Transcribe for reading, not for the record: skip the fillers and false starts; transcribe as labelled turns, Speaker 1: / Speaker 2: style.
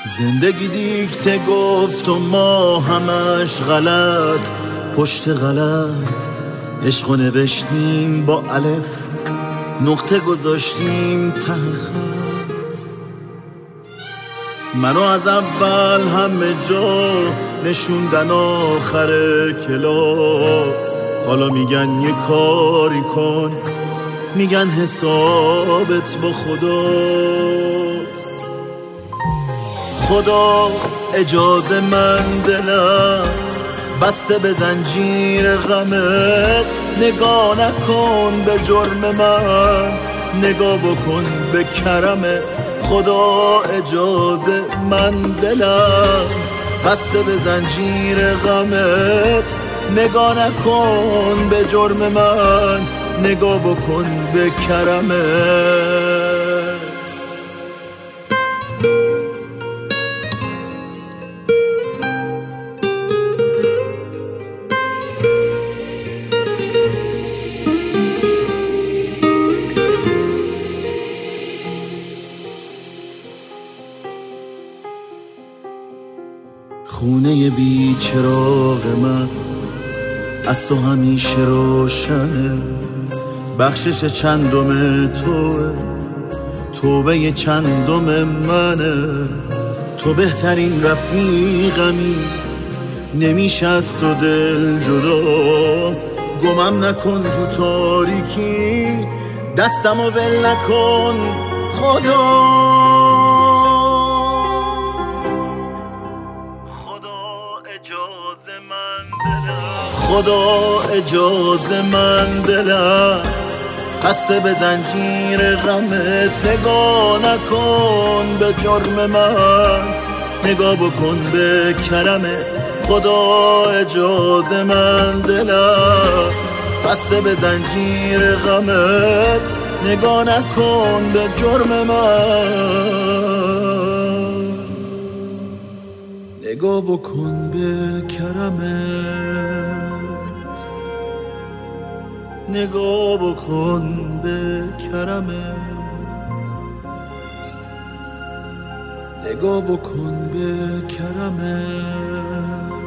Speaker 1: زندگی دیکته گفت و ما همش غلط پشت غلط، عشقو نوشتیم با الف، نقطه گذاشتیم ته خط. منو از اول همه جا نشوندن آخر کلاس، حالا میگن یه کاری کن، میگن حسابت با خداست. خدا اجازه من دلم بسته به زنجیر غمت، نگاه نکن به جرم من، نگاه بکن به کرمت. خدا اجازه من دلم بسته به زنجیر غمت، نگاه نکن به جرم من، نگاه بکن به کرمت. خونه بی چراغ من از تو همیشه روشنه، بخشش چندم توه، توبه چندم منه. تو بهترین رفیقمی، نمیشه از تو دل جدا. گمم نکن تو تاریکی، دستمو ول نکن خدا. خدا اجازه من دلم بسته به زنجیر غمت، نگاه نکن به جرم من، نگاه بکن به کرمت. خدا اجازه من دلم بسته به زنجیر غمت، نگاه نکن به جرم من، نگاه بکن به کرمت، نگاه بکن به کرمت، نگاه بکن به کرمت.